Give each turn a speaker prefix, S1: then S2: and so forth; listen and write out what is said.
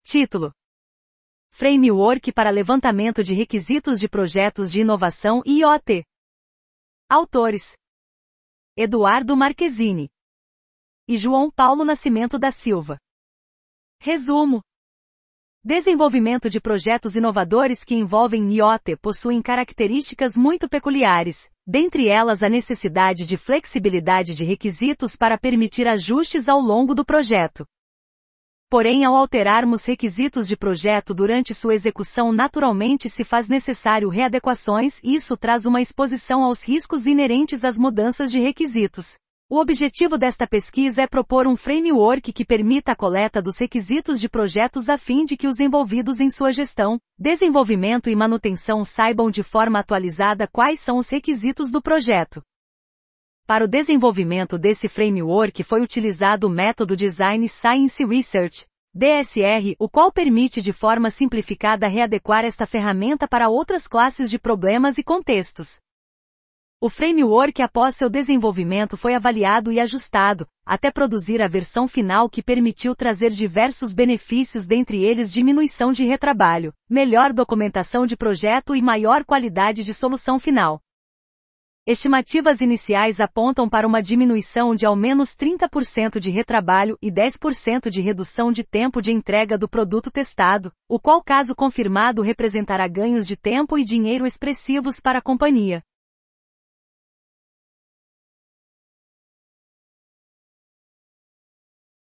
S1: Título: Framework para levantamento de requisitos de projetos de inovação IoT. Autores: Eduardo Marquezini e João Paulo Nascimento da Silva. Resumo: desenvolvimento de projetos inovadores que envolvem IoT possuem características muito peculiares, dentre elas a necessidade de flexibilidade de requisitos para permitir ajustes ao longo do projeto. Porém, ao alterarmos requisitos de projeto durante sua execução, naturalmente se faz necessário readequações e isso traz uma exposição aos riscos inerentes às mudanças de requisitos. O objetivo desta pesquisa é propor um framework que permita a coleta dos requisitos de projetos a fim de que os envolvidos em sua gestão, desenvolvimento e manutenção saibam de forma atualizada quais são os requisitos do projeto. Para o desenvolvimento desse framework foi utilizado o método Design Science Research, DSR, o qual permite de forma simplificada readequar esta ferramenta para outras classes de problemas e contextos. O framework após seu desenvolvimento foi avaliado e ajustado, até produzir a versão final que permitiu trazer diversos benefícios, dentre eles diminuição de retrabalho, melhor documentação de projeto e maior qualidade de solução final. Estimativas iniciais apontam para uma diminuição de ao menos 30% de retrabalho e 10% de redução de tempo de entrega do produto testado, o qual, caso confirmado, representará ganhos de tempo e dinheiro expressivos para a companhia.